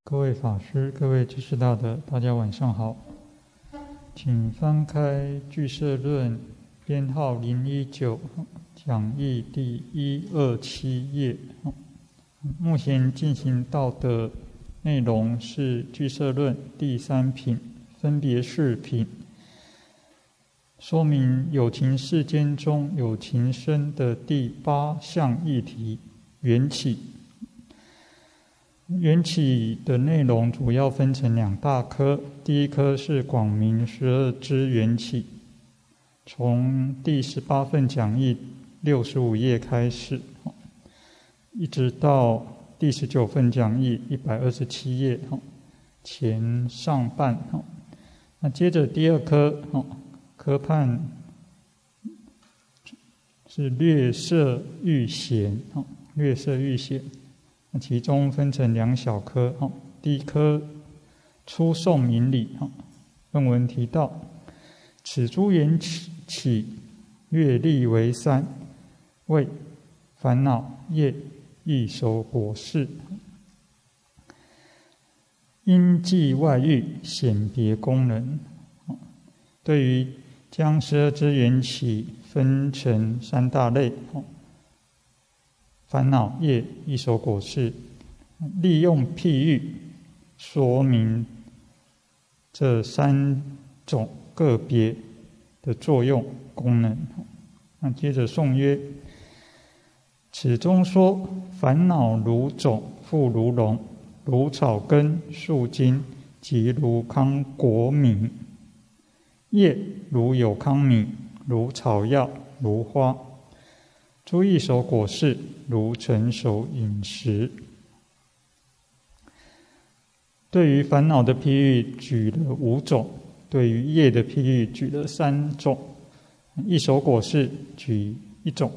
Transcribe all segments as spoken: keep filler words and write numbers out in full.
各位法师、各位居士大德，大家晚上好。请翻开《俱舍论》编号零一九，讲义第一二七页。目前进行到的内容是《俱舍论》第三品，分别事品，说明有情世间中有情身的第八项议题：缘起。缘起的内容主要分成两大科，第一科是广明十二支缘起，从第十八份讲义六十五页开始，一直到第十九份讲义一百二十七页前上半。那接着第二科科判是略摄欲显，略摄欲显。其中分成两小科，第一科初诵明理，论文提到，此诸缘起略立为三，为烦恼、业、异熟果事，因际外遇显别功能。对于将十二支缘起分成三大类，烦恼、业、异熟果事，利用譬喻说明这三种个别的作用功能。那接着颂曰：此中说烦恼如种，复如龙，如草根、树茎，即如糠果米；叶如有糠米，如草药，如花。诸异熟果事，如成熟饮食。对于烦恼的譬喻举了五种，对于业的譬喻举了三种，异熟果事举一种，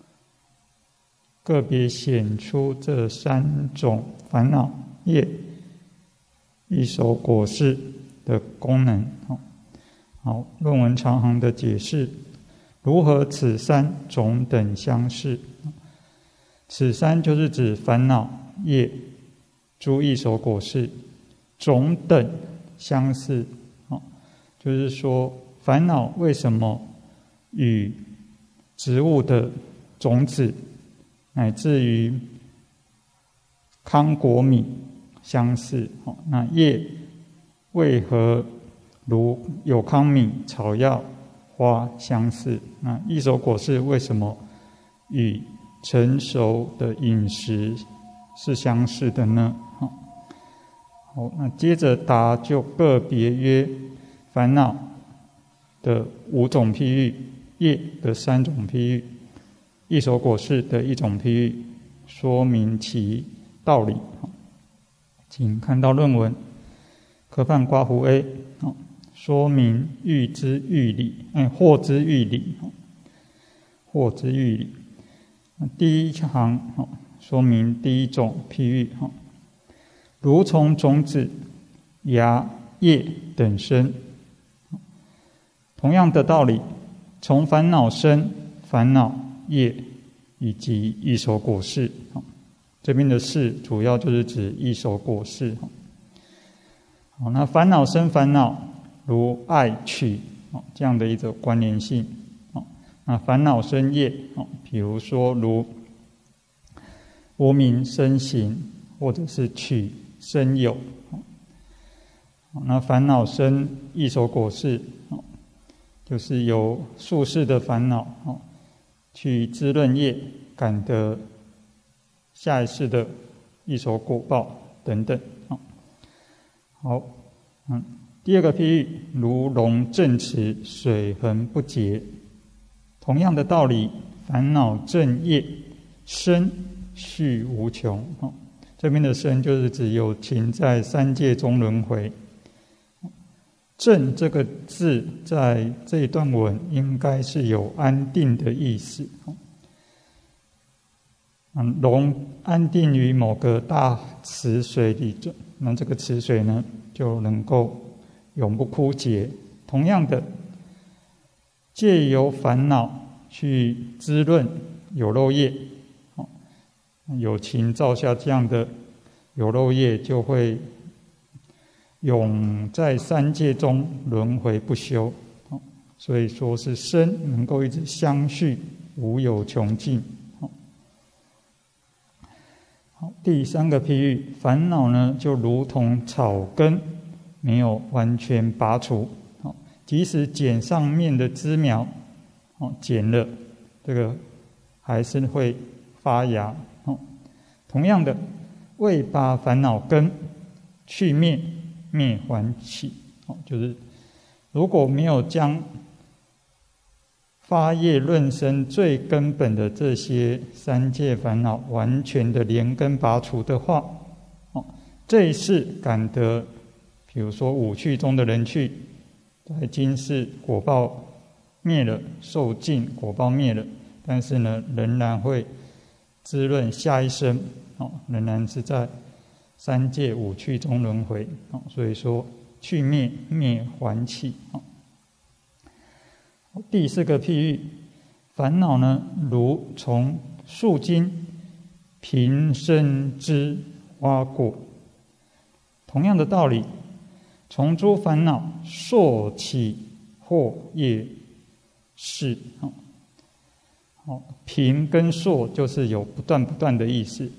个别显出这三种烦恼、业、异熟果事的功能。好，论文长行的解释。如何此三种等相似？此三就是指烦恼、业、诸异熟果事，种等相似。就是说，烦恼为什么与植物的种子，乃至于糠果米相似？那业为何如有糠米、草药、花相似？那异熟果事为什么与成熟的饮食是相似的呢？好，那接着答就个别曰：烦恼的五种譬喻，业的三种譬喻，异熟果事的一种譬喻，说明其道理。请看到论文科判括弧 A。说明欲之欲理，哎，惑之欲理，惑之欲理。第一行说明第一种譬喻，如从种子、芽、叶等生。同样的道理，从烦恼生，烦恼、业以及异熟果事。这边的事主要就是指异熟果事。好，那烦恼生烦恼，如爱取这样的一种关联性。那烦恼生业，比如说如无明生行，或者是取生有。那烦恼生异熟果事，就是由宿世的烦恼去滋润业，感得下一世的异熟果报等等。好，嗯。第二个譬喻，如龙振池，水恒不竭。同样的道理，烦恼正业，生续无穷。这边的生就是指有情在三界中轮回。正这个字在这一段文应该是有安定的意思。龙安定于某个大池水里，那这个池水呢就能够永不枯竭。同样的，借由烦恼去滋润有漏业，有情造下这样的有漏业就会永在三界中轮回不休，所以说是身能够一直相续，无有穷尽。好，第三个譬喻，烦恼呢就如同草根，没有完全拔除，即使剪上面的枝苗，剪了这个还是会发芽。同样的，未拔烦恼根，去灭，灭还起，就是如果没有将发业论生最根本的这些三界烦恼完全的连根拔除的话，这一世感得，比如说五趣中的人趣，在今世果报灭了，受尽果报灭了，但是呢，仍然会滋润下一生，仍然是在三界五趣中轮回，所以说去灭，灭还起。第四个譬喻，烦恼呢，如从树茎平生枝花果。同样的道理，从诸烦恼溯起惑业是。好，平跟溯就是有不断不断的意思。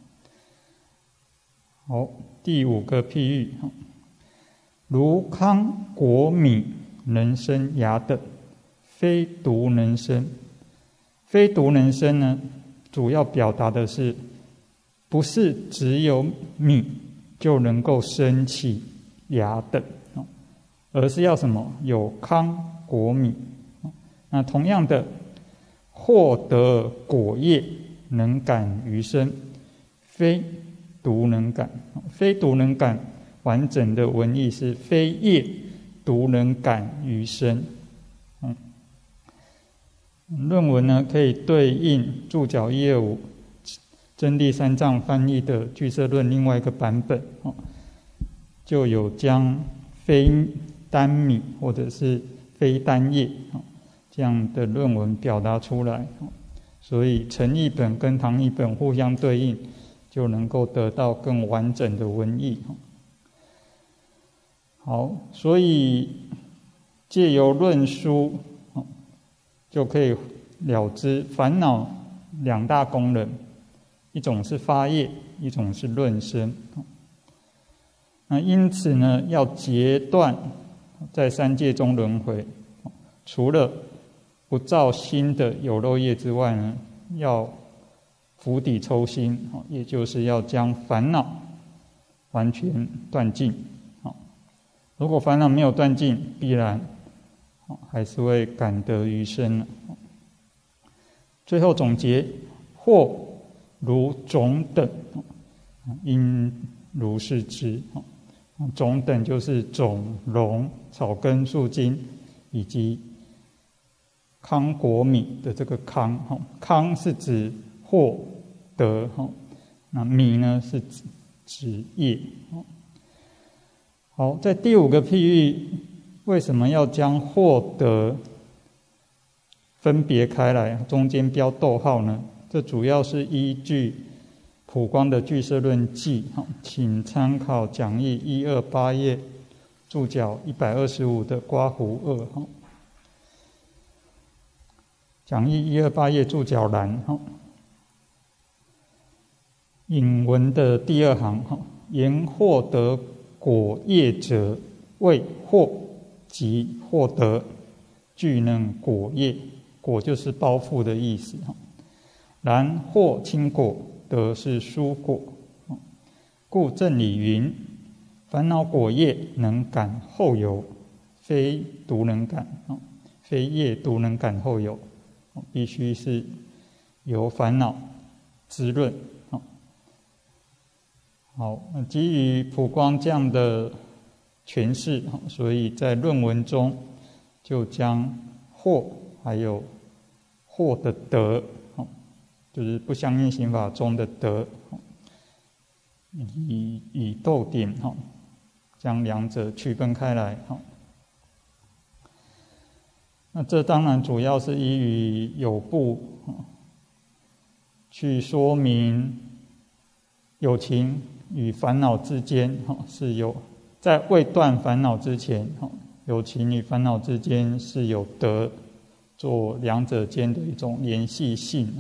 好，第五个譬喻，如糠果米能生芽等，非独能生。非独能生呢，主要表达的是，不是只有米就能够生起芽等，而是要什么？有糠果米。那同样的，获得果业能感于身，非独能感。非独能感完整的文意是非业独能感于身。嗯，论文呢可以对应注脚一二五真谛三藏翻译的俱舍论另外一个版本，就有将非单米或者是非单业这样的论文表达出来，所以陈译本跟唐译本互相对应，就能够得到更完整的文义。好，所以借由论书就可以了知烦恼两大功能，一种是发业，一种是论生。那因此呢，要截断在三界中轮回，除了不造新的有漏业之外呢，要釜底抽薪，也就是要将烦恼完全断尽。如果烦恼没有断尽，必然还是会感得余生。最后总结，或如种等，应如是知。种等就是种、龙、草根、树茎以及糠果米的这个糠。糠是指获得，那米呢是指指业。好，在第五个譬喻，为什么要将获得分别开来，中间标逗号呢？这主要是依据普光的俱舍论记，请参考讲义一二八页注脚一百二十五的刮胡二。讲义一二八页注脚栏引文的第二行，言获得果业者，为获即获得，具能果业。果就是包覆的意思，然获轻果，得是殊果。故正理云：烦恼果业能感后有，非独能感，非业独能感后有，必须是由烦恼滋润。好，基于普光这样的诠释，所以在论文中就将惑还有惑的得，就是不相应刑法中的得，以以逗点将两者区分开来。那这当然主要是依于有部去说明有情与烦恼之间是有，在未断烦恼之前，有情与烦恼之间是有得做两者间的一种联系性。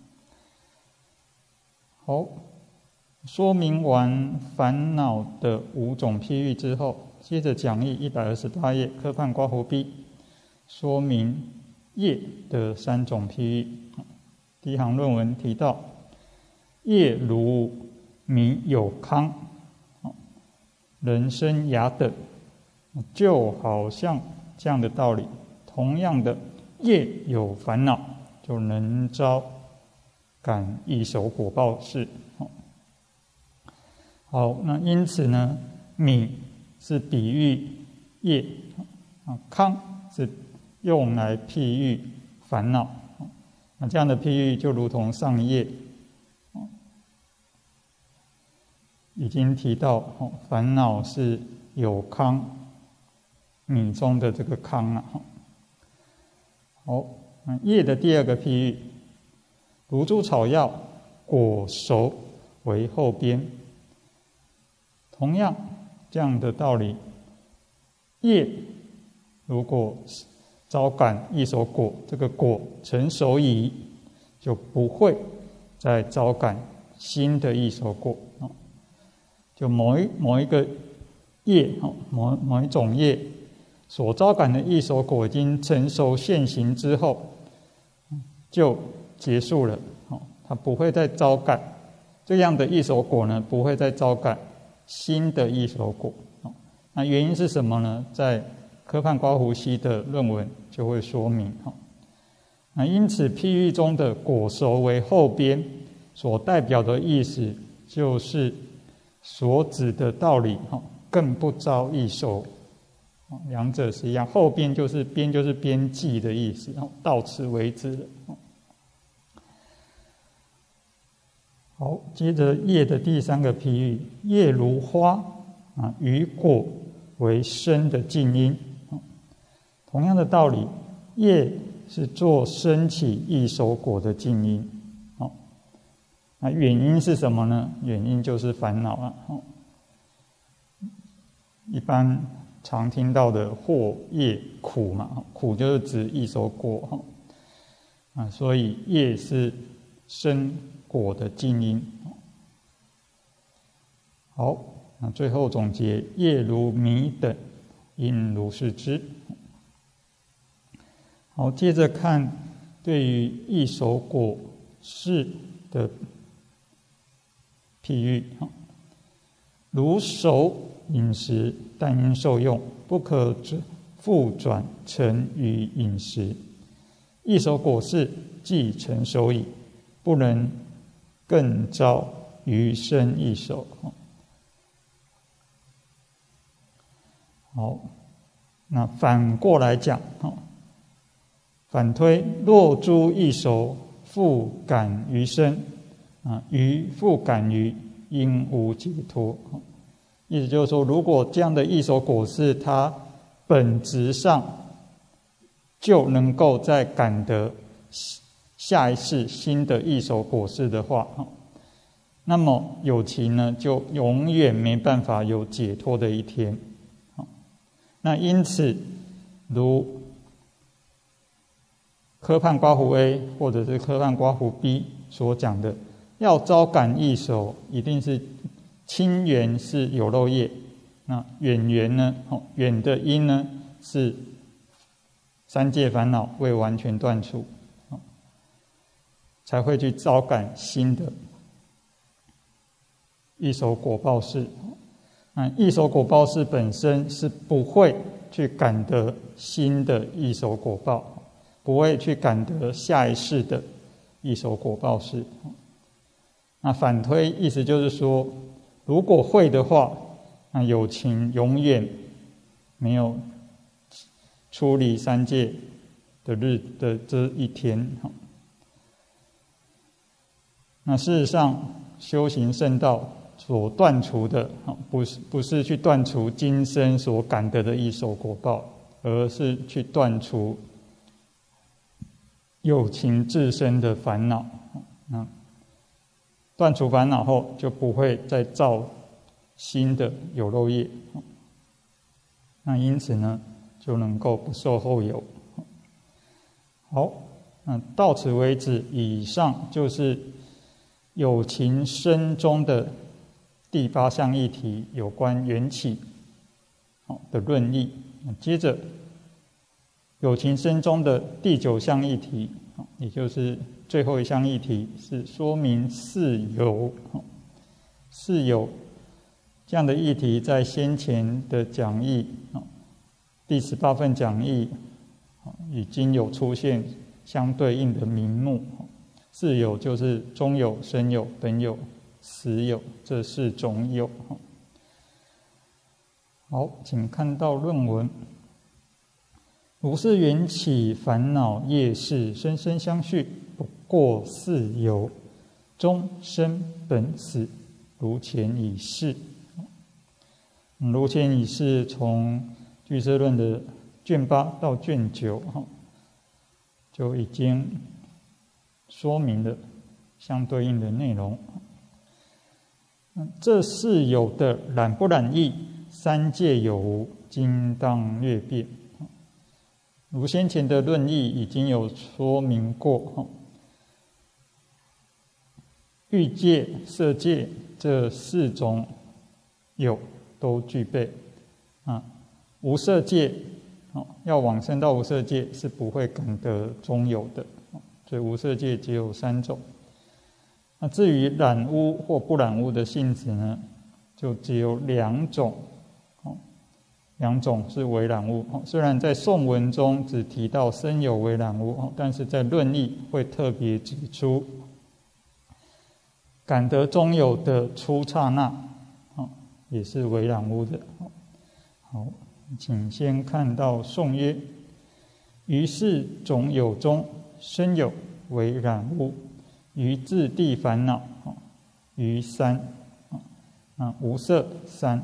好，说明完烦恼的五种譬喻之后，接着讲义一百二十八页科判括弧 B， 说明业的三种譬喻。第一行论文提到，业如米有糠，人参雅等，就好像这样的道理。同样的，业有烦恼，就能招感异熟果报事。好，那因此呢，米是比喻业，糠是用来譬喻烦恼。那这样的譬喻就如同上一页已经提到，烦恼是有糠，米中的这个糠啊。好，业的第二个譬喻，如诸草药，果熟为后边。同样这样的道理，业如果招感异熟果，这个果成熟矣，就不会再招感新的异熟果。就某一某一个业，某某一种业所招感的异熟果已经成熟现行之后，就结束了。它不会再招感这样的异熟果呢，不会再招感新的异熟果。那原因是什么呢？在科判括弧 C 的论文就会说明。那因此譬喻中的果熟为后边所代表的意思，就是所指的道理更不招异熟，两者是一样。后边就是边就是边际的意思，到此为止了。好，接着业的第三个譬喻，业如花啊，与果为生的近因。同样的道理，业是做生起异熟果的近因。那原因是什么呢？原因就是烦恼啊。一般常听到的祸业苦嘛，苦就是指异熟果啊，所以业是生果的近因。好，那最后总结，业如米等，因如是知。好，接着看对于异熟果事的譬喻，如熟饮食，但因受用，不可复转成于饮食。异熟果事既成熟矣，不能更招余生异熟。好，那反过来讲，反推，若诸异熟复感余生，啊，余复感余，应无解脱。意思就是说，如果这样的异熟果事，它本质上就能够再感得下一世新的异熟果事的话，那么有情呢，就永远没办法有解脱的一天。那因此，如科判括弧 A 或者是科判括弧 B 所讲的，要招感异熟，一定是亲缘是有漏业，那远缘呢？远的因呢是三界烦恼未完全断除，才会去招感新的异熟果报事。那异熟果报事本身是不会去感得新的异熟果报，不会去感得下一世的异熟果报事。那反推意思就是说，如果会的话，那有情永远没有出离三界的日的这一天。那事实上，修行圣道所断除的，不是不是去断除今生所感得的异熟果报，而是去断除有情自身的烦恼。那断除烦恼后，就不会再造新的有漏业。那因此呢，就能够不受后有。好，那到此为止，以上就是有情身中的第八项议题，有关缘起的论议。接着，有情身中的第九项议题，也就是最后一项议题，是说明四有。四有这样的议题，在先前的讲义第十八份讲义已经有出现相对应的名目。四有就是中有、生有、本有、实有这四种有。好，请看到论文。如是缘起烦恼业事，生生相续，不过四有，终生本死，如前已示。如前已示，从俱舍论的卷八到卷九，就已经说明了相对应的内容。这四有的染不染义，三界有无，今当略辩。如先前的论义已经有说明过，欲界、色界这四种有都具备啊。无色界要往生到无色界是不会感得中有的，所以无色界只有三种。那至于染污或不染污的性质呢，就只有两种。两种是为染污，虽然在颂文中只提到生有为染污，但是在论义会特别指出，感得中有的初刹那，也是为染污的。好，请先看到颂曰：于是种有中，生有为染污，于自地烦恼，于三，无色三。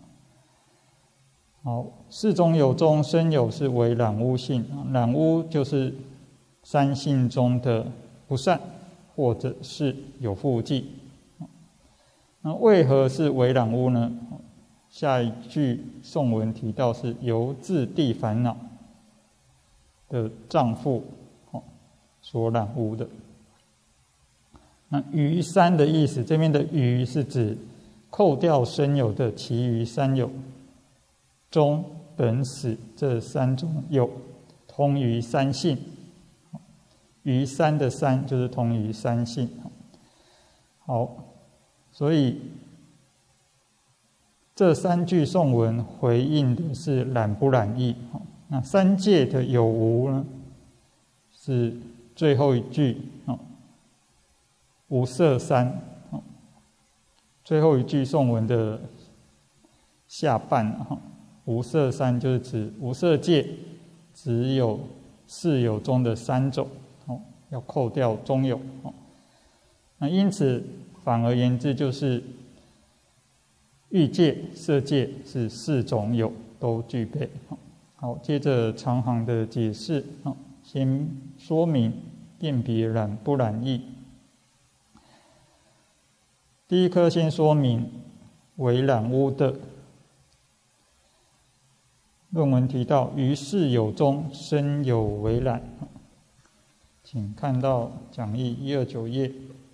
好，四种有中，生有是为染污性，染污就是三性中的不善，或者是有覆忌。那为何是为染污呢？下一句颂文提到是由自地烦恼的丈夫所染污的。那余三的意思，这边的余是指扣掉生有的其余三有。中、本、始这三种有同于三性，于三的三就是同于三性。好，所以这三句颂文回应的是染不染义。那三界的有无呢，是最后一句无色三。最后一句颂文的下半无色三就是指无色界只有四有中的三种，要扣掉中有。那因此反而言之，就是欲界、色界是四种有都具备。好，接着长行的解释，先说明辨别染不染义。第一科先说明为染污的。论文提到，于是有中生有为染，请看到讲义一二九页。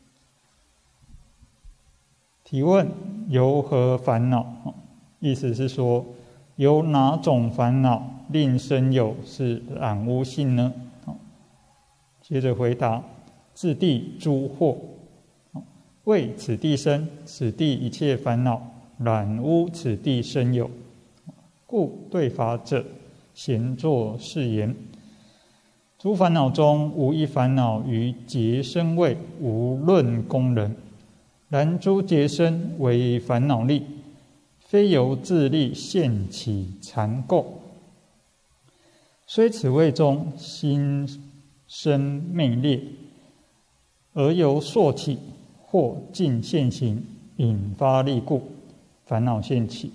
提问：由何烦恼？意思是说，由哪种烦恼令生有是染污性呢？接着回答：自地诸惑，为此地生，此地一切烦恼染污此地生有。故对法者，咸作是言：诸烦恼中，无一烦恼于结生位，无论功能。然诸结生为烦恼力，非由自力现起缠垢。虽此位中心生昧劣，而由溯起，或尽现行，引发力故，烦恼现起。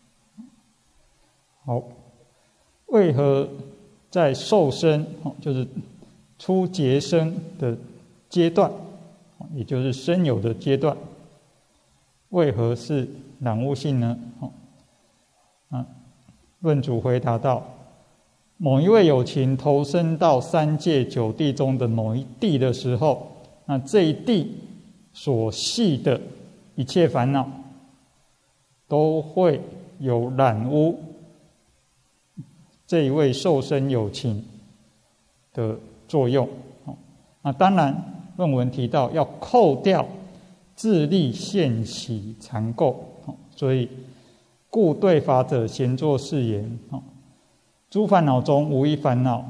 好，为何在受生，就是初结生的阶段， 也就是生有的阶段。为何是染污性呢？啊，论主回答道：某一位有情投身到三界九地中的某一地的时候，那这一地所系的一切烦恼，都会有染污这一位受生有情的作用。那当然，论文提到要扣掉自利现起缠垢，所以故对法者咸作是言：诸烦恼中无一烦恼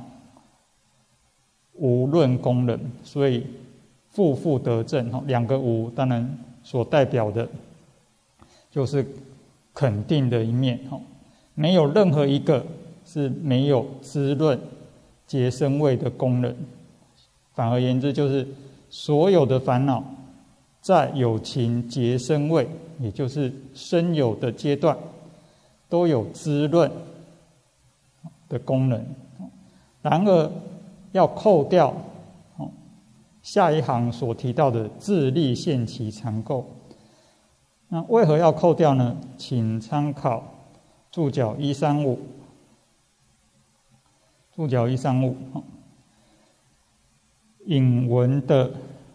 无论功能，所以复复得正。两个无，当然所代表的就是肯定的一面，没有任何一个是没有滋润结生味的功能。反而言之，就是所有的烦恼在有情结生味，也就是生有的阶段，都有滋润的功能。然而要扣掉下一行所提到的自利现起缠垢，那为何要扣掉呢？请参考注脚一三五，注脚一三五引文的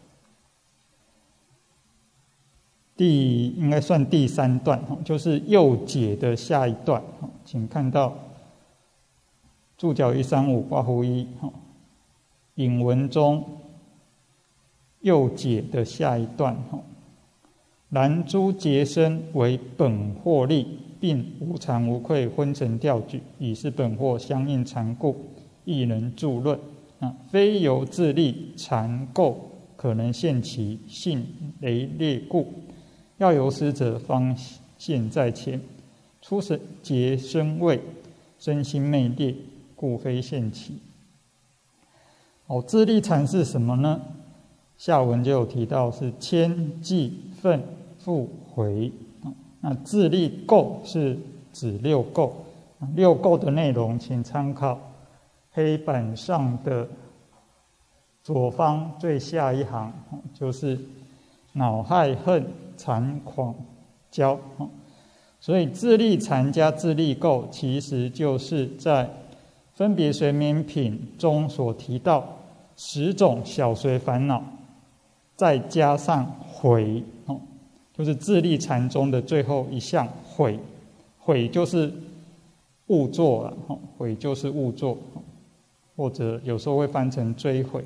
第应该算第三段，就是右解的下一段，请看到注脚一三五括弧一，引文中右解的下一段，然诸结生为本惑力，并无惭无愧昏沉掉举，以是本惑相应缠故，亦能著论。啊，非由自利缠垢可能现其性雷劣故，要由师者方现在前。初生结生味，身心昧劣，故非现其。哦，自利缠是什么呢？下文就有提到是迁计愤复回。那自利垢是指六垢，六垢的内容请参考黑板上的左方最下一行，就是恼害恨残狂骄。所以自利缠加自利垢，其实就是在分别随眠品中所提到十种小随烦恼，再加上悔，就是自利缠中的最后一项悔。悔就是误作了，悔就是误作，或者有时候会翻成追悔。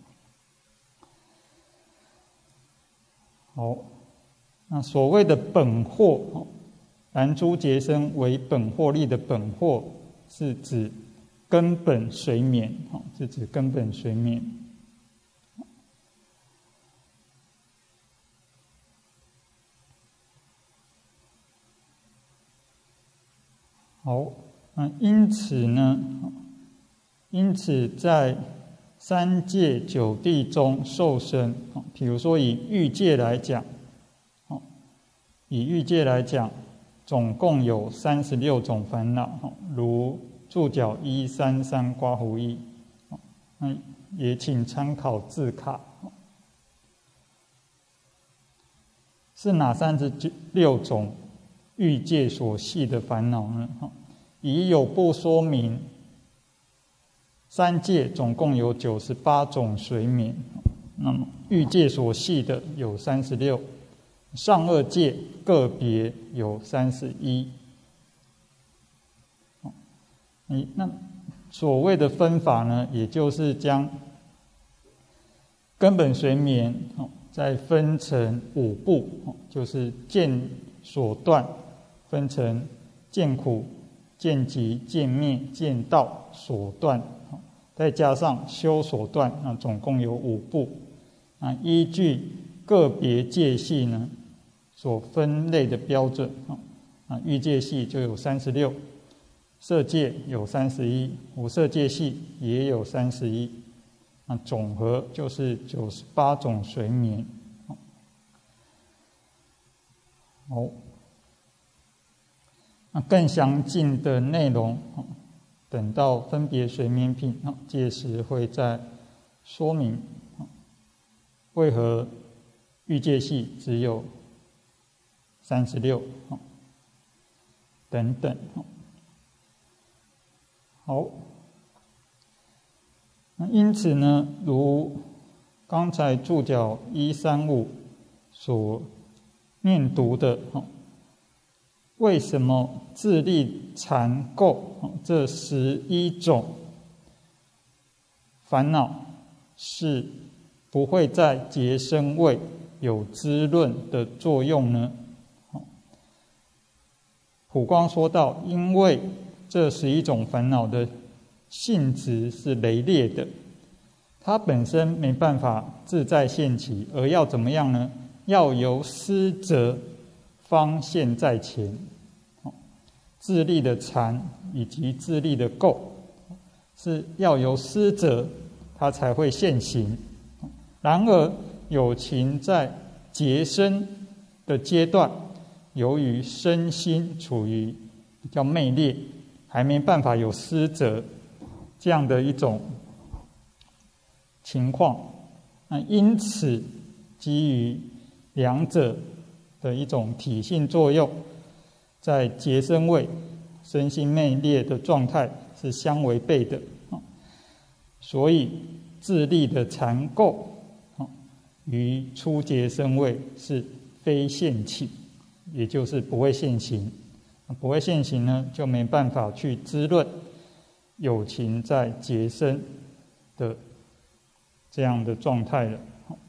好，那所谓的本惑，然诸结生为本惑力的本惑，是指根本随眠，是指根本随眠。好，那因此呢，因此在三界九地中受生，比如说以欲界来讲，以欲界来讲，总共有三十六种烦恼，如注脚一三三括弧一，那也请参考字卡。是哪三十六种欲界所系的烦恼呢？以有部说明，三界总共有九十八种随眠，那么欲界所系的有三十六，上二界个别有三十一。你那所谓的分法呢，也就是将根本随眠再分成五部，就是见所断，分成见苦、见集、见灭、见道所断，再加上修所断，那总共有五部。啊，依据个别界系呢所分类的标准，啊，欲界系就有三十六，色界有三十一，无色界系也有三十一，那总和就是九十八种随眠。好，那更详尽的内容，等到分别随眠品，届时会再说明为何欲界系只有三十六，等等。好，那因此呢，如刚才注脚一三五所念读的，为什么自利禅垢这十一种烦恼是不会在结生位有滋润的作用呢？普光说到，因为这十一种烦恼的性质是雷烈的，它本身没办法自在现起，而要怎么样呢？要由施者方现在前。自利的禅以及自利的垢，是要由施者他才会现行。然而有情在结生的阶段，由于身心处于比较昧劣，还没办法有施者这样的一种情况，那因此基于两者的一种体性作用，在结生位身心昧劣的状态是相违背的，所以自利的禅垢于初结生位是非现起，也就是不会现行。不会现行呢，就没办法去滋润有情在结生的这样的状态了。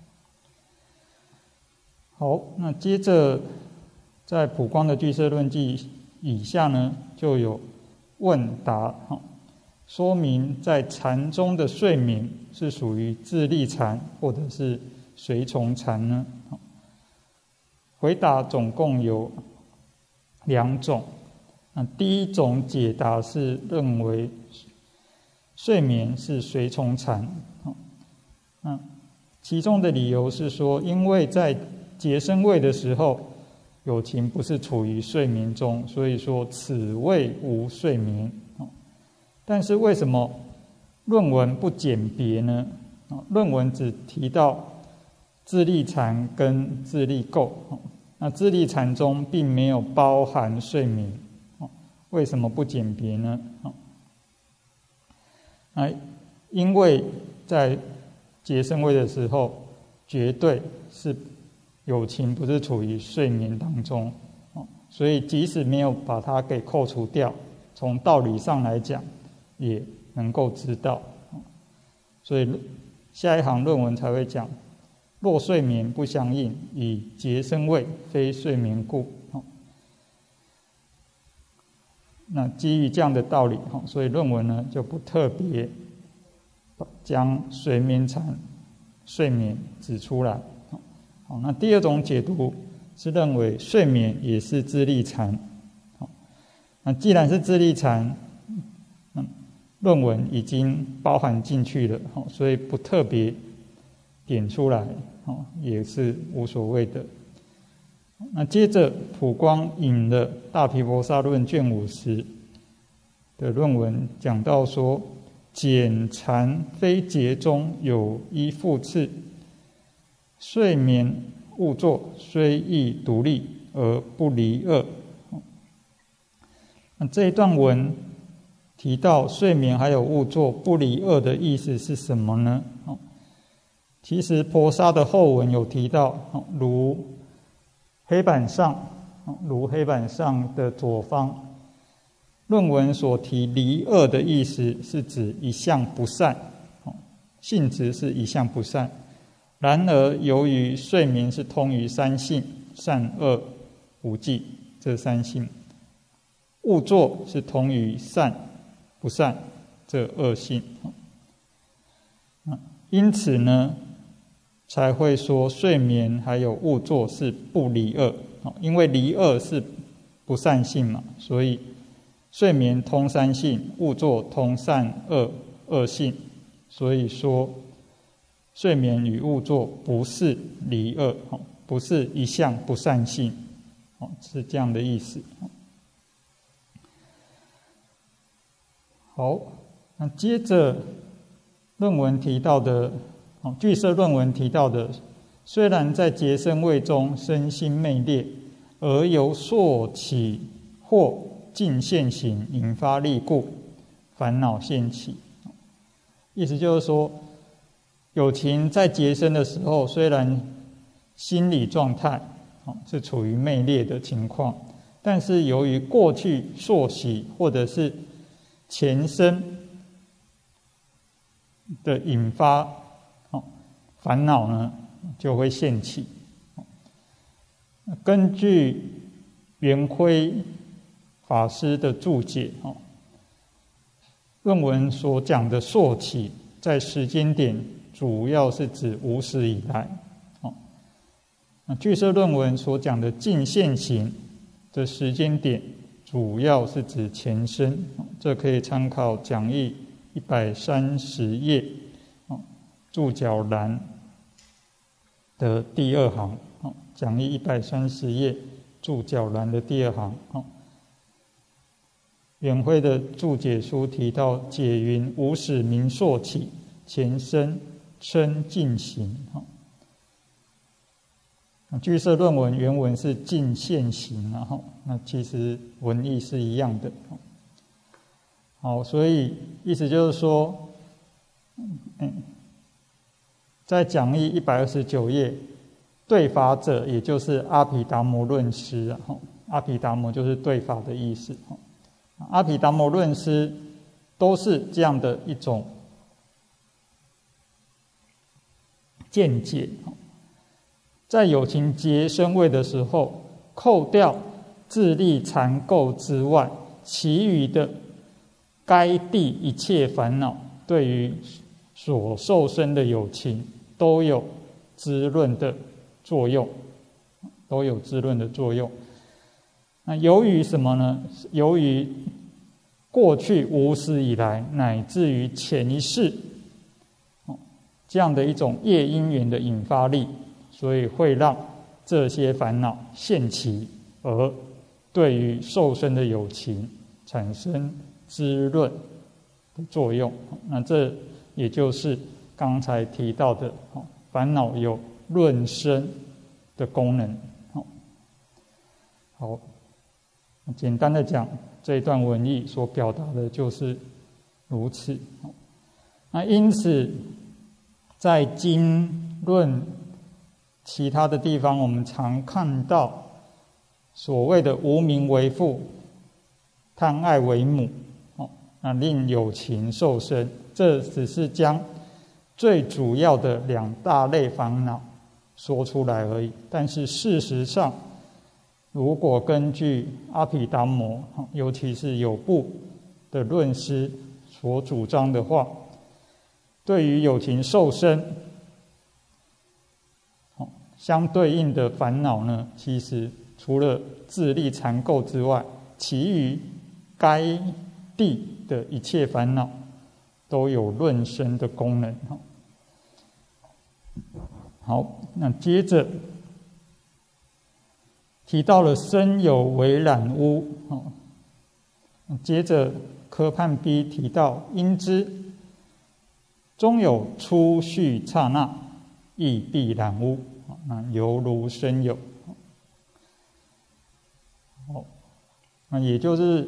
好，那接着在普光的俱舍论记以下呢，就有问答，说明在禅中的睡眠是属于自利禅或者是随从禅呢？回答总共有两种。那第一种解答是认为睡眠是随从禅，那其中的理由是说，因为在结生位的时候，有情不是处于睡眠中，所以说此位无睡眠。但是为什么论文不简别呢？论文只提到自利禅跟自利垢，那自利禅中并没有包含睡眠，为什么不简别呢？那因为在结生位的时候，绝对是有情不是处于睡眠当中，所以即使没有把它给扣除掉，从道理上来讲也能够知道。所以下一行论文才会讲，若睡眠不相应，以结生位非睡眠故。那基于这样的道理，所以论文呢就不特别将睡眠禅睡眠指出来。好，那第二种解读是认为睡眠也是自利禅。好，那既然是自利禅，嗯，论文已经包含进去了，好，所以不特别点出来，好，也是无所谓的。那接着普光引了《大毗婆沙论》卷五十的论文，讲到说，简禅非结中有一复次，睡眠误作虽亦独立而不离二。那这一段文提到睡眠还有误作不离二的意思是什么呢？其实婆沙的后文有提到，如黑板上，如黑板上的左方论文所提离二的意思是指一向不善，性质是一向不善。然而由于睡眠是通于三性，善恶无记这三性，误作是通于善不善这二性，因此呢才会说睡眠还有误作是不离二，因为离二是不善性嘛，所以睡眠通三性，误作通善恶恶性，所以说睡眠与误作不是离二，不是一向不善性，是这样的意思。好，那接着论文提到的，俱舍论文提到的虽然在结生位中身心昧劣，而由溯起或尽现行引发力故，烦恼现起。意思就是说，有情在结生的时候，虽然心理状态是处于昧劣的情况，但是由于过去溯习或者是前生的引发，烦恼呢就会现起。根据圆辉法师的注解，论文所讲的溯起，在时间点主要是指无始以来。俱舍论文所讲的尽现行的时间点，主要是指前生。这可以参考讲义一百三十页注脚栏的第二行。讲义一百三十页注脚栏的第二行，圆辉的注解书提到解云无始名溯起，前生称尽行。俱舍论文原文是尽现行，然后那其实文意是一样的。好，所以意思就是说，嗯，在讲义一百二十九页，对法者也就是阿毗达摩论师啊，阿毗达摩就是对法的意思。阿毗达摩论师都是这样的一种见解。在有情结生位的时候，扣掉自力缠垢之外，其余的该地一切烦恼，对于所受生的有情都有滋润的作用，都有滋润的作用。那由于什么呢？由于过去无始以来，乃至于前一世，这样的一种业因缘的引发力，所以会让这些烦恼现起，而对于受生的有情产生滋润的作用。那这也就是刚才提到的，烦恼有润生的功能。好，简单的讲，这一段文义所表达的就是如此。那因此，在经论其他的地方，我们常看到所谓的无明为父，贪爱为母，那令有情受生，这只是将最主要的两大类烦恼说出来而已。但是事实上，如果根据阿毗达摩，尤其是有部的论师所主张的话，对于有情受生相对应的烦恼呢，其实除了自力缠垢之外，其余该地的一切烦恼都有润生的功能。好，那接着提到了身有为染污，接着科判 B 提到因之终有初续刹那，亦必染污，那犹如身有。那也就是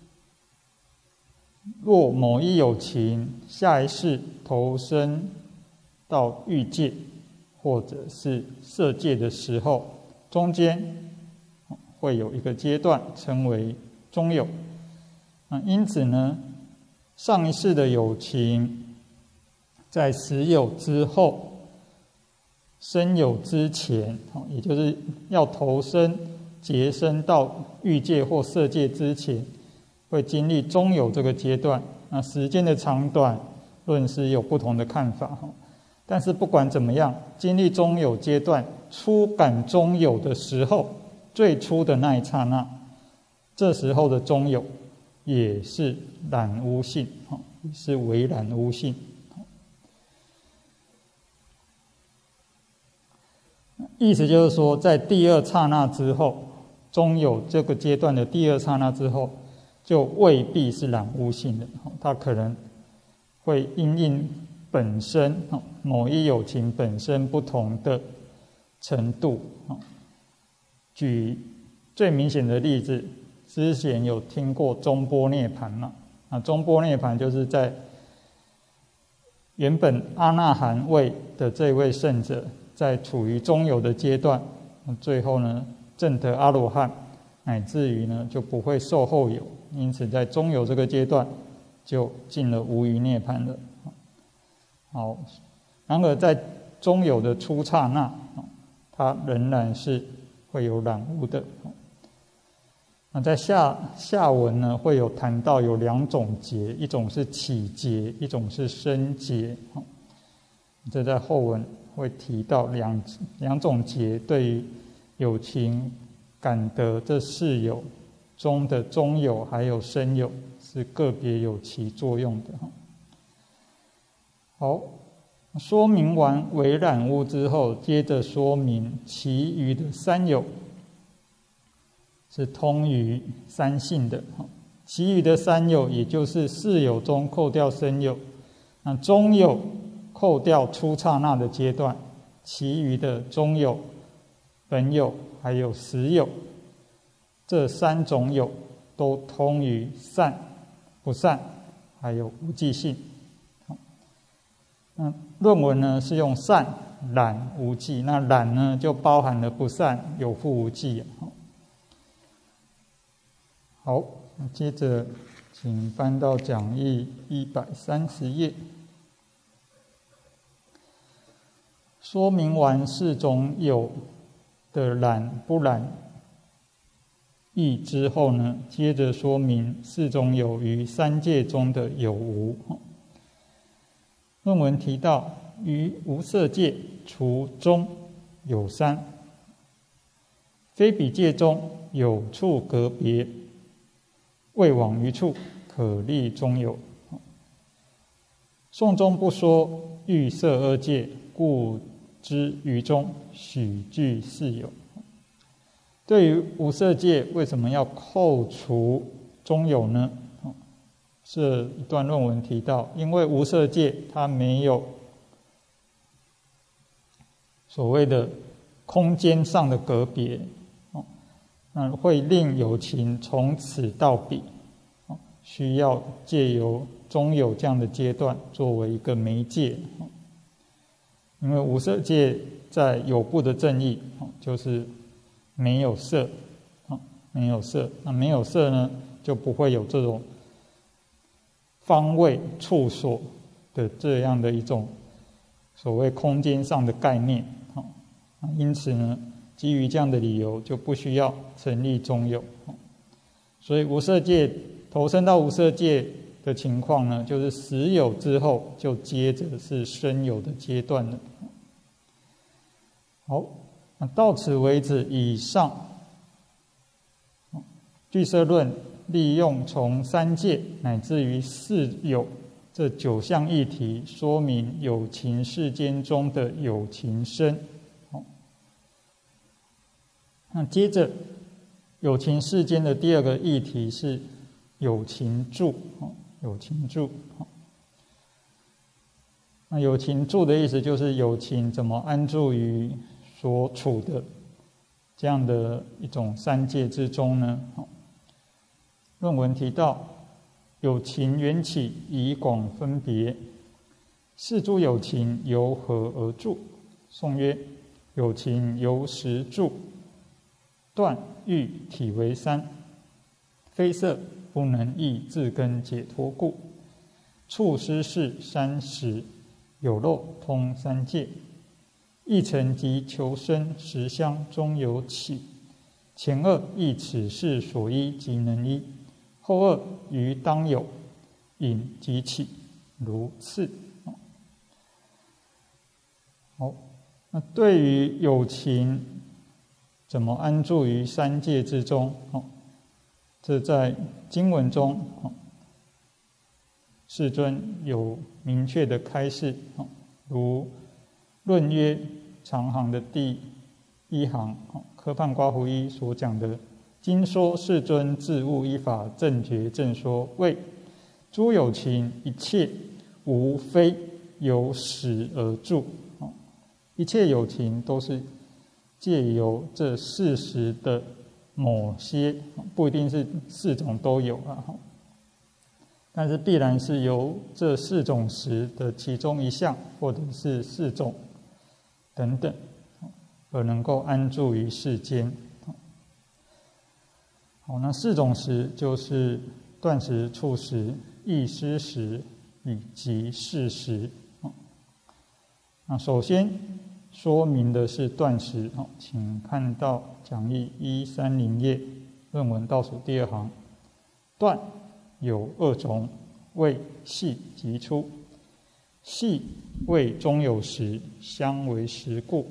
若某一有情下一世投生到欲界或者是色界的时候，中间会有一个阶段称为中有。因此呢，上一世的有情在实有之后，生有之前，也就是要投生结生到欲界或色界之前，会经历中有这个阶段。那时间的长短，论师有不同的看法。但是不管怎么样，经历中有阶段，初感中有的时候，最初的那一刹那，这时候的中有也是染污性，是为染污性。意思就是说，在第二刹那之后，中有这个阶段的第二刹那之后，就未必是染污性的，它可能会因应本身某一有情本身不同的程度。举最明显的例子，之前有听过中波涅槃嘛？啊，中波涅槃就是在原本阿那含位的这位圣者，在处于中有的阶段，最后呢证得阿罗汉，乃至于呢就不会受后有，因此在中有这个阶段就进了无余涅槃了。好，然而在中有的初刹那，它仍然是会有染污的。那在下下文呢，会有谈到有两种劫，一种是起劫，一种是生劫。这在后文会提到两两种劫对于有情感得这四有中的中有还有生有是个别有其作用的。好，说明完为染污之后，接着说明其余的三有是通于三性的。其余的三有也就是四有中扣掉生有，那中有扣掉初刹那的阶段，其余的中有、本有还有实有，这三种有都通于善、不善还有无记性。那论文呢是用善、染、无记，那染呢就包含了不善、有覆无记。好，接着请翻到讲义一百三十页。说明完四种有的染不染义之后呢，接着说明四种有于三界中的有无。论文提到，于无色界除中有三，非彼界中有处隔别，未往于处，可立中有。颂中不说欲色二界，故知于中许具四有。对于无色界，为什么要扣除中有呢？这一段论文提到，因为无色界它没有所谓的空间上的隔别，那会令有情从此到彼，需要借由中有这样的阶段作为一个媒介。因为无色界在有部的正义就是没有色，没有色，那没有色呢，就不会有这种方位处所的这样的一种所谓空间上的概念。因此呢，基于这样的理由，就不需要成立中有。所以无色界投身到无色界的情况呢，就是实有之后，就接着是生有的阶段了。好，那到此为止，以上俱舍论利用从三界乃至于四有这九项议题，说明有情世间中的有情身。那接着有情世间的第二个议题是有情住。有情住，那有情住的意思就是有情怎么安住于所处的这样的一种三界之中呢？论文提到，有情缘起以广分别，是诸有情由何而住？颂曰：有情由实住，断欲体为三，非色不能益自根解脱故，处施事三时，有漏通三界，一尘及求生实相中有起，前二亦此事所依即能依，后二于当有引即起，如次。好，那对于有情怎么安住于三界之中，这在经文中世尊有明确的开示，如论曰长行的第一行科判刮胡一所讲的，今说世尊自悟依法正觉正说，谓诸有情一切无非由实而住，一切有情都是借由这四时的某些，不一定是四种都有啊，但是必然是由这四种时的其中一项，或者是四种等等，而能够安住于世间。好，那四种时就是断食、触食、意思时以及事时。那首先说明的是断食，请看到讲义一三零页论文倒数第二行，断有二种，谓细及粗。细谓中有时，相为时故。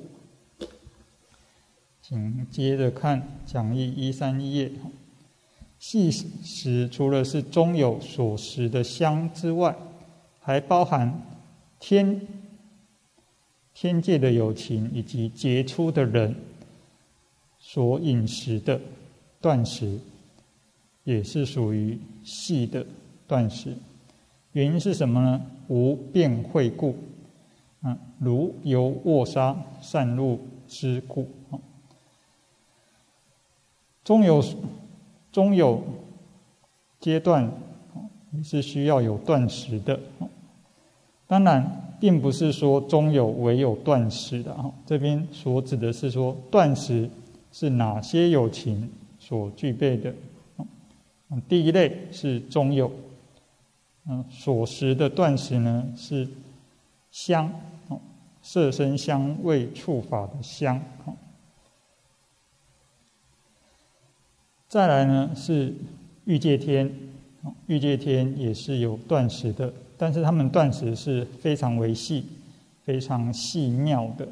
请接着看讲义一三一页。细时除了是中有所食的香之外，还包含天天界的有情以及杰出的人所饮食的断食，也是属于细的断食。原因是什么呢？无变秽故，嗯，如由卧沙散入之故。中有中有阶段也是需要有断食的，当然并不是说中有唯有断食的，这边所指的是说断食是哪些有情所具备的。第一类是中有，所食的断食呢是香，色身香味触法的香。再来呢是欲界天，欲界天也是有断食的，但是他们断食是非常微细、非常细妙的。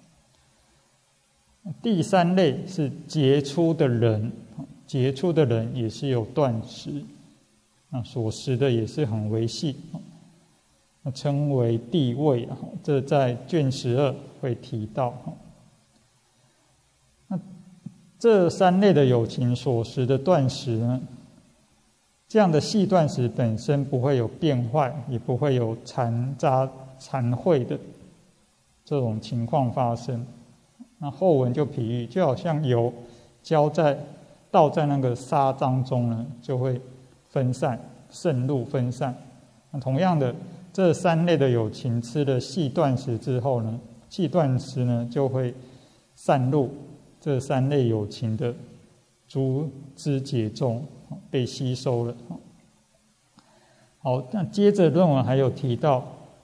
第三类是杰出的人，杰出的人也是有断食，所食的也是很微细，称为地位，这在卷十二会提到。这三类的有情所食的断食呢，这样的细断食本身不会有变坏，也不会有残渣残秽的这种情况发生。那后文就比喻，就好像油浇在倒在那个沙当中呢，就会分散渗入分散。那同样的，这三类的有情吃了细断食之后呢，细断食呢就会散入这三类有情的诸枝节中，被吸收了。好，那接着论文还有提到，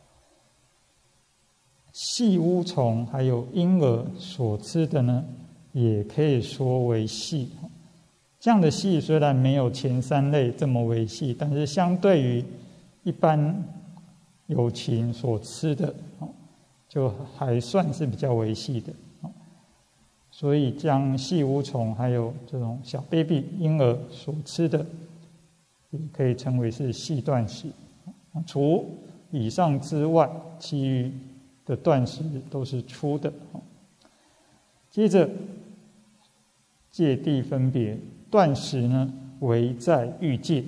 细污虫还有婴儿所吃的呢，也可以说为细。这样的细虽然没有前三类这么微细，但是相对于一般有情所吃的，就还算是比较微细的。所以将细污虫还有这种小 baby 婴儿所吃的，也可以称为是细断食。除以上之外，其余的断食都是粗的。接着界地分别，断食呢为在欲界，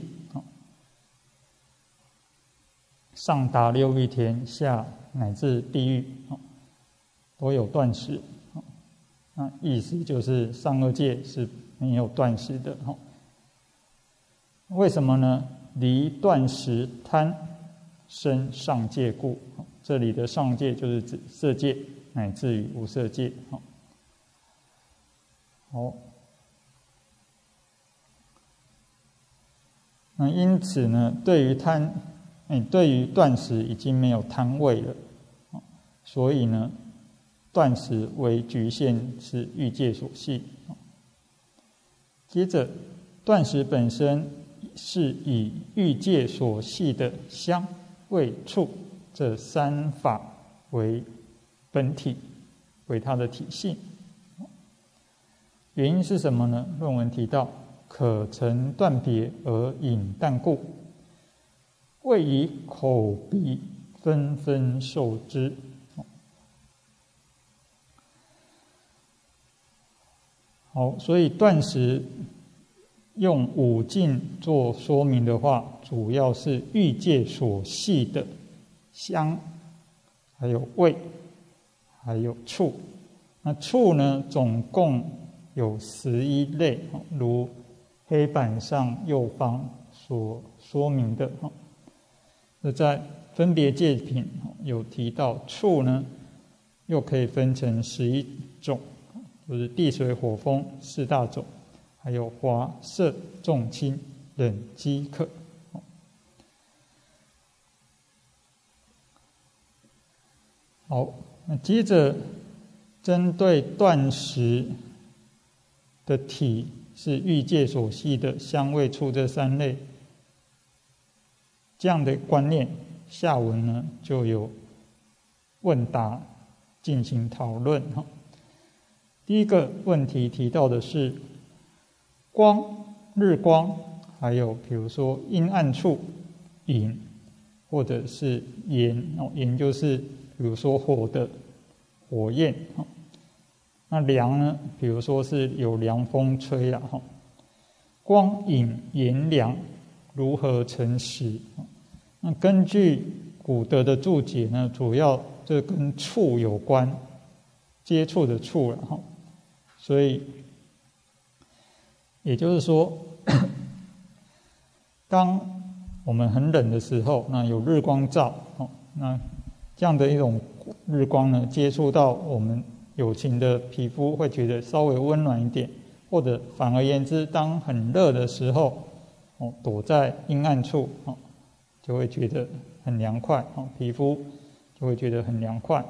上达六欲天，下乃至地狱都有断食。那意思就是上二界是没有断食的。为什么呢？离断食贪生上界故。这里的上界就是指色界乃至于无色界。好，那因此呢，对于贪，对于断食已经没有贪味了，所以呢，断食为局限是欲界所系。接着，断食本身是以欲界所系的香味触这三法为本体，为它的体性。原因是什么呢？论文提到，可成断别而饮淡故，谓以口鼻纷纷受之。好，所以断食用五境做说明的话，主要是欲界所系的香，还有味，还有触， 那处呢，总共有十一类，如黑板上右方所说明的。那在分别戒品有提到，处呢又可以分成十一种，就是地水火风四大种，还有华色重轻冷饥渴。好，那接着针对断食的体是欲界所系的香味触这三类这样的观念，下文呢就有问答进行讨论。第一个问题提到的是光、日光，还有比如说阴暗处、影，或者是炎，炎就是比如说火的火焰。那凉呢，比如说是有凉风吹了，光、影、炎、凉如何成实？那根据古德的注解呢，主要这跟触有关，接触的触了哈。所以也就是说，当我们很冷的时候，那有日光照，那这样的一种日光呢，接触到我们有情的皮肤，会觉得稍微温暖一点，或者反而言之，当很热的时候，躲在阴暗处，就会觉得很凉快，皮肤就会觉得很凉快。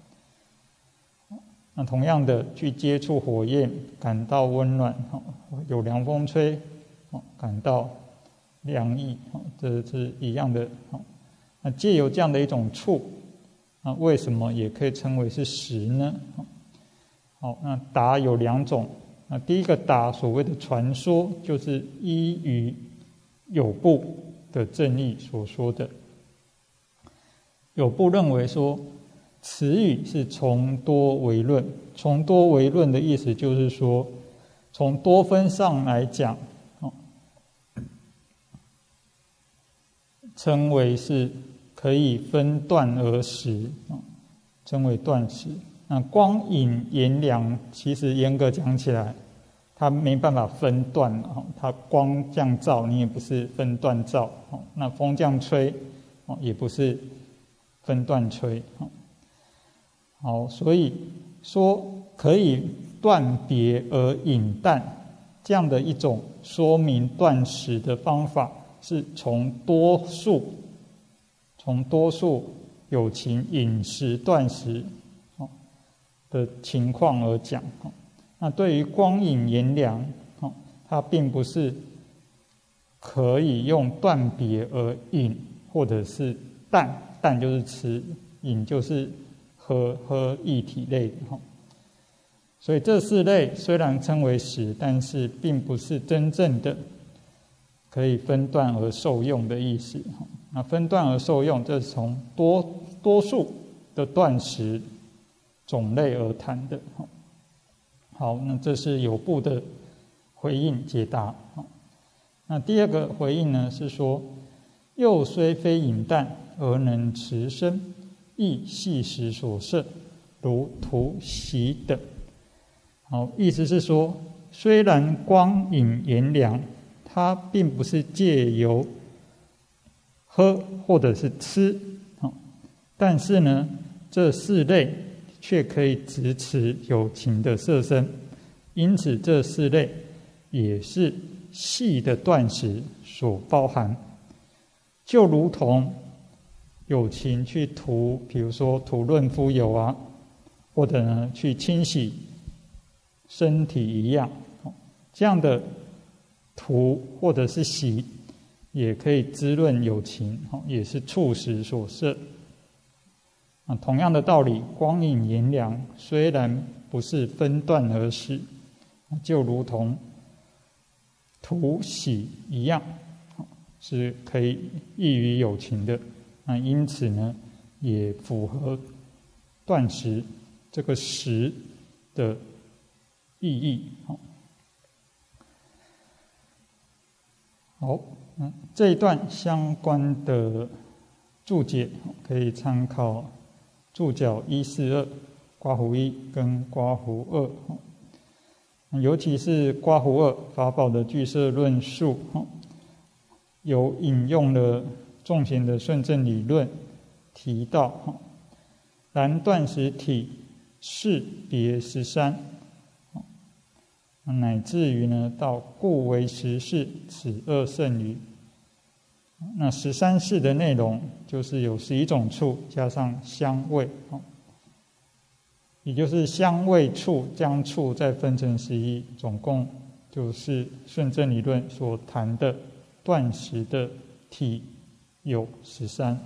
那同样的，去接触火焰，感到温暖，有凉风吹，感到凉意，这是一样的。那借由这样的一种触，那为什么也可以称为是实呢？好，那答有两种。那第一个答所谓的传说，就是依于有部的正义所说的。有部认为说，此语是从多为论。从多为论的意思就是说，从多分上来讲，称为是可以分段而实，称为断食。那光、影、炎、凉，其实严格讲起来，它没办法分段，它光这样照，你也不是分段照；那风这样吹，也不是分段吹。好，所以说可以断别而饮淡，这样的一种说明断食的方法，是从多数从多数有情饮食断食的情况而讲。那对于光、影、炎、凉，它并不是可以用断别而饮，或者是淡，淡就是吃，饮就是喝喝液体类的。所以这四类虽然称为食，但是并不是真正的可以分段而受用的意思。那分段而受用，这是从多多数的断食种类而谈的。好，那这是有部的回应解答。那第二个回应呢，是说又虽非饮淡而能持身，亦系时所摄，如涂席等。好，意思是说，虽然光、影、炎、凉，它并不是借由喝或者是吃，但是呢，这四类却可以直持有情的摄身，因此这四类也是系的断食所包含。就如同有情去涂，比如说涂润肤油啊，或者呢去清洗身体一样，这样的涂或者是洗，也可以滋润有情，也是触时所摄。同样的道理，光、影、炎、凉虽然不是分段而食，就如同涂洗一样，是可以益于有情的。那因此呢，也符合断食这个食的意义。好，嗯，这一段相关的注解可以参考注脚一四二刮胡一跟刮胡二，尤其是刮胡二法宝的俱舍论述，有引用了重贤的顺正理论，提到然断食体是别十三，乃至于呢到故为十事，此二甚余。那十三事的内容就是有十一种处加上香味，也就是香味处将处再分成十一，总共就是顺正理论所谈的断食的体有十三。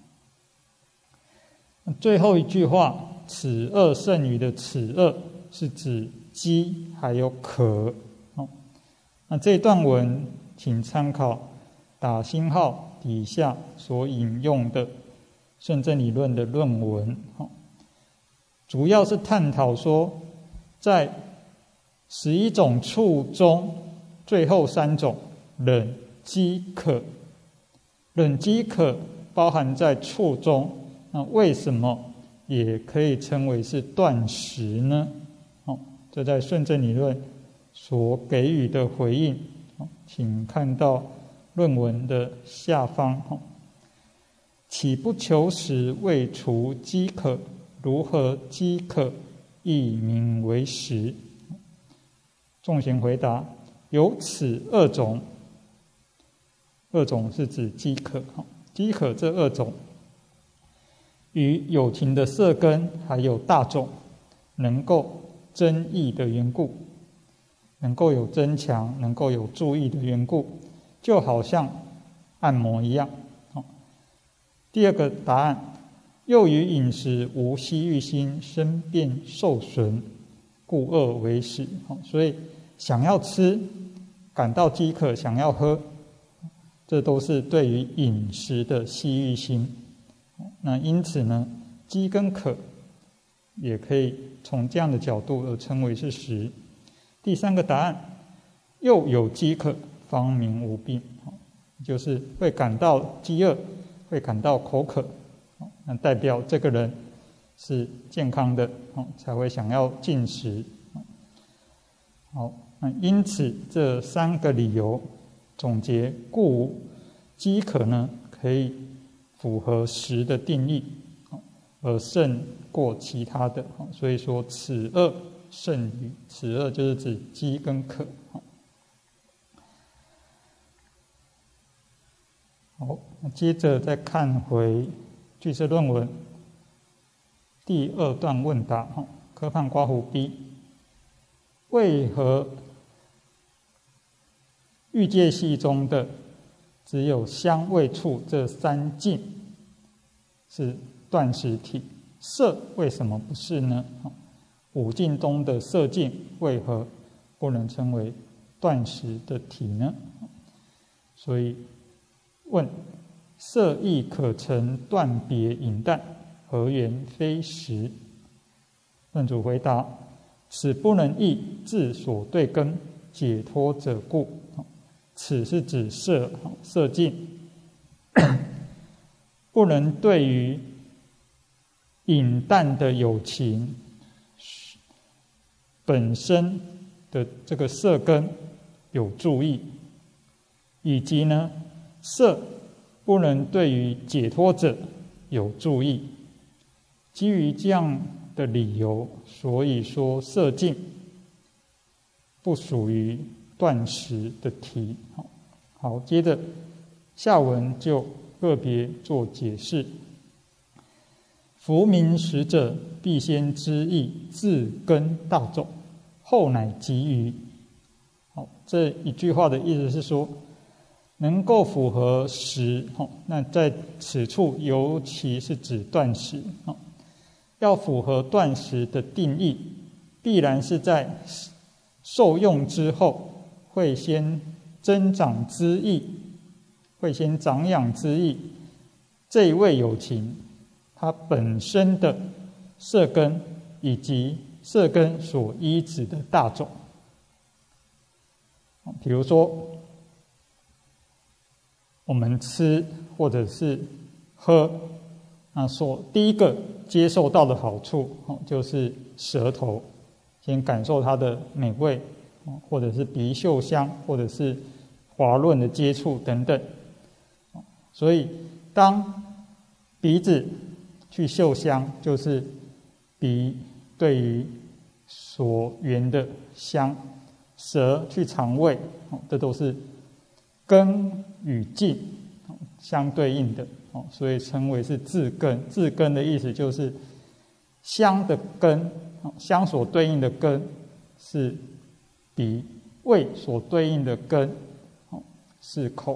最后一句话，此二甚余的此二是指饥还有渴。那这段文请参考打星号底下所引用的顺正理论的论文，主要是探讨说，在十一种处中，最后三种冷、饥、渴，冷、饥、渴包含在处中，那为什么也可以称为是断食呢？哦，这在顺正理论所给予的回应，请看到论文的下方。岂不求食未除饥渴？如何饥渴亦名为食？众贤回答：有此二种。二种是指饥渴，饥渴这二种与有情的色根还有大种能够增益的缘故，能够有增强，能够有注意的缘故，就好像按摩一样。第二个答案，又于饮食无希欲心，生变受损，故恶为食。所以想要吃，感到饥渴，想要喝，这都是对于饮食的希欲心。那因此呢，饥跟渴也可以从这样的角度而称为是食。第三个答案，又有饥渴，方名无病，就是会感到饥饿，会感到口渴，那代表这个人是健康的，才会想要进食。好，那因此这三个理由总结，故饥渴呢可以符合食的定义，而胜过其他的，所以说此二甚余。此二就是指饥跟渴。好，接着再看回俱舍论文第二段问答，科判刮胡 B， 为何欲界系中的只有香味触这三境是断食体，色为什么不是呢？五境中的色境为何不能称为断食的体呢？所以问：色亦可成断别饮啖，何缘非食？论主回答：此不能依自所对根解脱者故。此是指色色境，不能对于饮啖的有情本身的这个色根有注意，以及呢色不能对于解脱者有注意。基于这样的理由，所以说色境不属于断食的题。好，接着下文就个别做解释。夫名食者，必先知义，自根大种，后乃及余。好，这一句话的意思是说，能够符合食，那在此处尤其是指断食，要符合断食的定义，必然是在受用之后会先增长滋益，会先长养滋益。这一位有情，它本身的色根以及色根所依止的大种，比如说我们吃或者是喝那所第一个接受到的好处就是舌头，先感受它的美味，或者是鼻嗅香，或者是滑润的接触等等。所以当鼻子去嗅香，就是鼻对于所缘的香；舌去尝味，这都是根与境相对应的，所以称为是自根。自根的意思就是香的根，香所对应的根是鼻，味所对应的根是口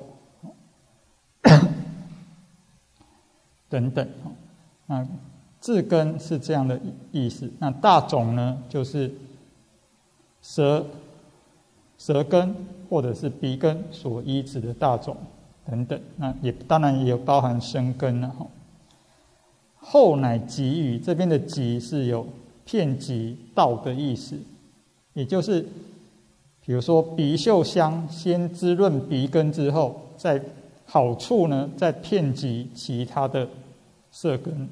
等等。那自根是这样的意思。那大种呢，就是舌舌根或者是鼻根所依止的大种等等。那也当然也有包含身根了。后乃集语，这边的集是有遍及道的意思，也就是比如说鼻嗅香，先滋润鼻根之后，再好处呢再遍及其他的色根。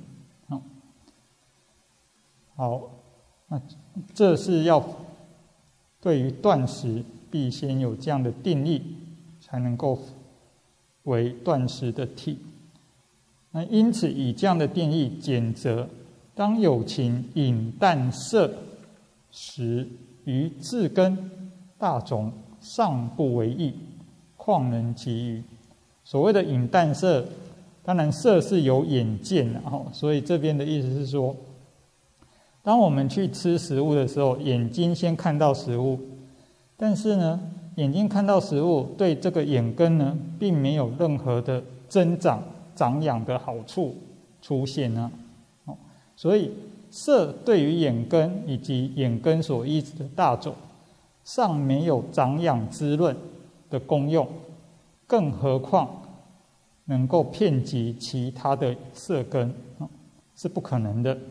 好，那这是要对于断食必先有这样的定义，才能够为断食的体。那因此以这样的定义简则，当有情饮淡色时，于自根大种尚不为益，况能其余？所谓的饮淡色，当然色是有眼见的，所以这边的意思是说，当我们去吃食物的时候，眼睛先看到食物，但是呢，眼睛看到食物对这个眼根呢，并没有任何的增长、长养的好处出现呢。所以色对于眼根以及眼根所依止的大种，尚没有长养滋润的功用，更何况能够遍及其他的色根，是不可能的。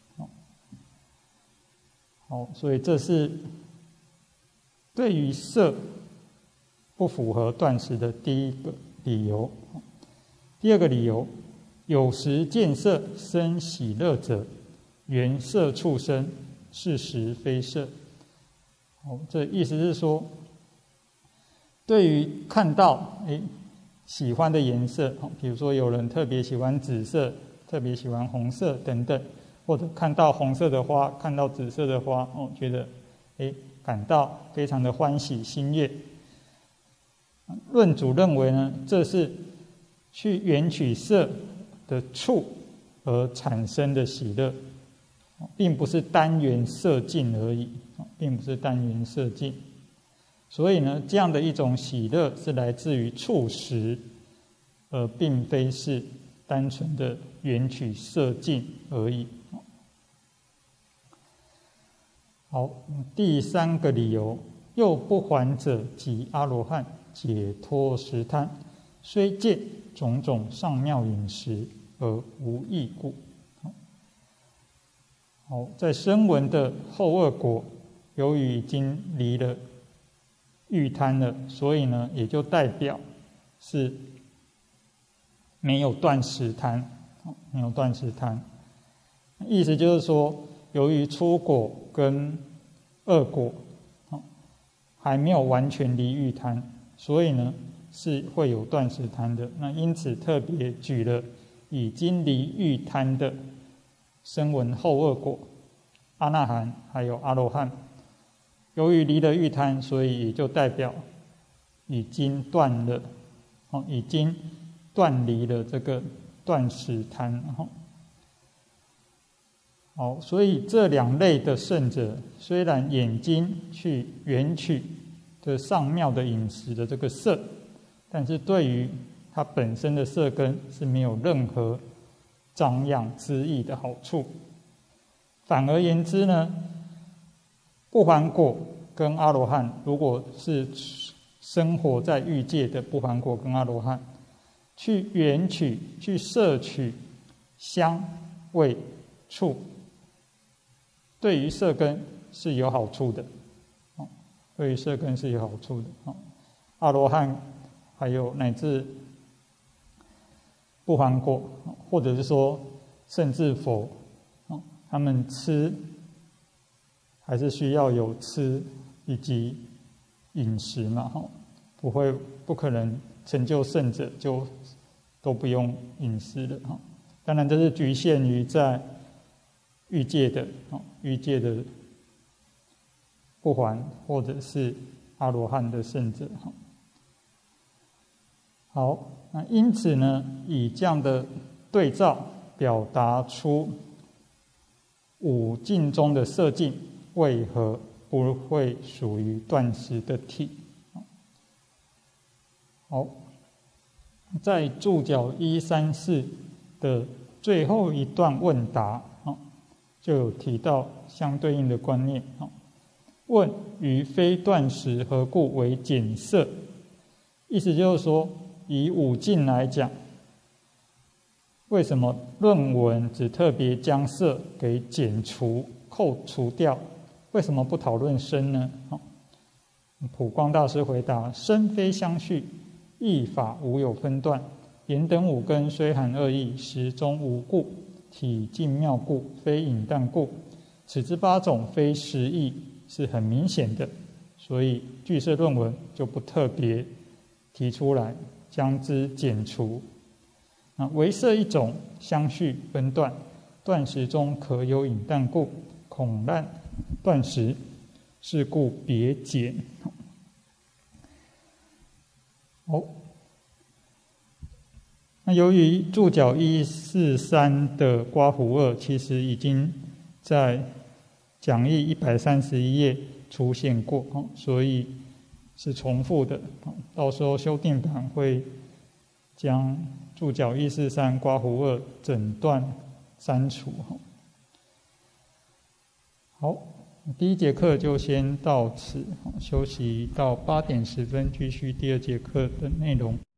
好，所以这是对于色不符合断食的第一个理由。第二个理由，有时见色生喜乐者，缘色触生，是实非色。好，这意思是说，对于看到诶喜欢的颜色，比如说有人特别喜欢紫色，特别喜欢红色等等，或者看到红色的花，看到紫色的花，哦，觉得诶感到非常的欢喜心悦。论主认为呢，这是去缘取色的触而产生的喜乐，并不是单缘色境而已，并不是单缘色境。所以呢，这样的一种喜乐是来自于触识，而并非是单纯的缘取色境而已。好，第三个理由，又不还者即阿罗汉解脱实贪，虽戒种种上妙饮食而无益故。好，在声闻的后二果，由于已经离了欲贪了，所以呢，也就代表是没有断食贪，没有断食贪。意思就是说，由于初果跟二果还没有完全离欲贪，所以呢是会有断食贪的。那因此特别举了已经离欲贪的声闻后二果、阿那含还有阿罗汉。由于离了欲贪，所以也就代表已经断了，哦，已经断离了这个断食贪。好，所以这两类的圣者，虽然眼睛去缘取的上妙的饮食的这个色，但是对于它本身的色根是没有任何长养滋益的好处。反而言之呢，不还果跟阿罗汉，如果是生活在欲界的不还果跟阿罗汉，去缘取、去摄取香、味、触，对于色根是有好处的，对于色根是有好处的。阿罗汉还有乃至不还果，或者是说甚至佛，哦，他们吃还是需要有吃以及饮食嘛，哈，不会不可能成就圣者就都不用饮食了，哈。当然这是局限于在欲界的，哦，欲界的不还或者是阿罗汉的圣者，哈。好，那因此呢，以这样的对照表达出五境中的色境为何不会属于断食的体。好，在注脚一三四的最后一段问答，就有提到相对应的观念。问于非断食何故为减色？意思就是说，以五境来讲，为什么论文只特别将色给减除、扣除掉？为什么不讨论身呢？普光大师回答：身非相续，义法无有分段。言等五根虽含二义，实中无故。体净妙故，非饮淡故。此之八种非实义，是很明显的。所以俱舍论文就不特别提出来，将之减除。那唯色一种相续分段，断食中可有饮淡故，恐滥断食，是故别减。好，那由于注脚一四三的刮胡二其实已经在讲义一百三十一页出现过，所以是重复的。到时候修订版会将注脚一四三刮胡二整段删除。好，第一节课就先到此，休息到八点十分，继续第二节课的内容。